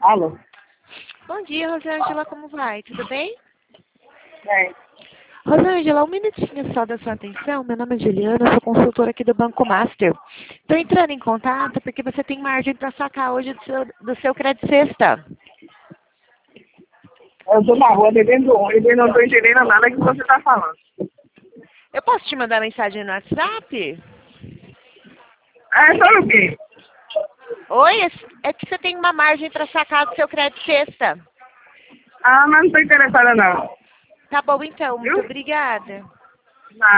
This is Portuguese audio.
Alô? Bom dia, Rosângela, como vai? Tudo bem? Bem. Rosângela, um minutinho só da sua atenção. Meu nome é Juliana, eu sou consultora aqui do Banco Master. Estou entrando em contato porque você tem margem para sacar hoje do seu Crédito Sexta. Eu tô na rua bebendo ônibus e não tô entendendo nada que você tá falando. Eu posso te mandar mensagem no WhatsApp? É só o quê? Oi, é que você tem uma margem para sacar do seu Crédito Sexta. Ah, mas não tô interessada não. Tá bom então, muito Viu? obrigada.